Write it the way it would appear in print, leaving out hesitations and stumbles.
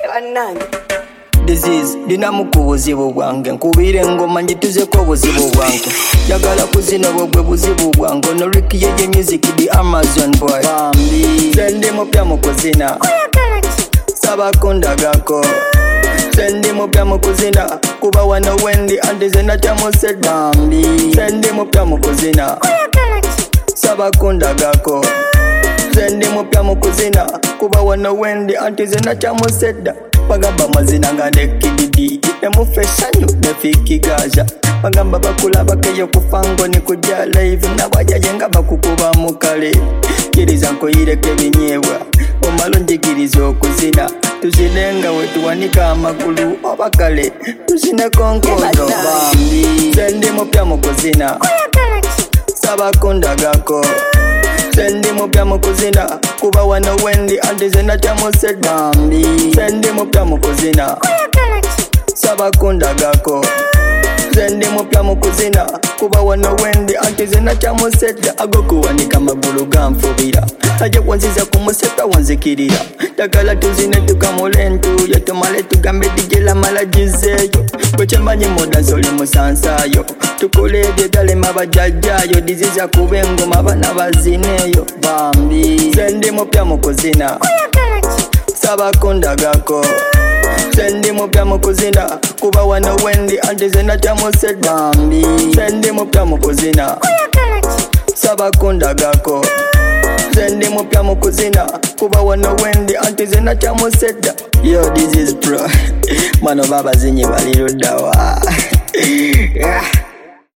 Anani. Disease dinamuku buzibu bwange nkubire ngoma njituzeko buzibu bwange jagala kuzina bwe buzibu bwange no Ricky ye music di Amazon boy bambi sende mupya mukuzina saba konda gako sende mupya mukuzina kuba wano Wendy andizena chamose bambi sende mupya mukuzina saba konda gako sende mupya mukuzina kuba wano Wendy andizena chamose bagamba mazina nga nekididi emufeshanyu nefiki gaja bagamba bakula bakeyo kufango ni kujja live nabajaje nga bakukuba mukale kiriza nkoyireke binyebwa omalo njigiriza okuzina tuzinenga wetuwanika amagulu obakale tuzine konkondo bambi sende mupya mukuzina saba konda gako sende mupya mukuzina kuba wano Wendy andizena chamose bambi sende mupya mukuzina saba konda gako sende mupya mukuzina kuba wano Wendy andizena chamose agokuwanika magulu gamfubira aje kwanziza kumuseka wanzikirira takala tuzine tukamulentu yatumale tugambe dijela malajizeyo kwechemanyi moda zoli musansayo tukole byedale mabajjajayo diziza kubengo mabana bazineyo bambi sende mupya mukuzina saba konda gako sende mupya mukuzina kuba wano Wendy andizena chamose bambi sende mupya mukuzina saba konda gako sende mupya mukuzina kuba wano Wendy andizena chamose yo this is pro mano baba zinyi balirudawa yeah.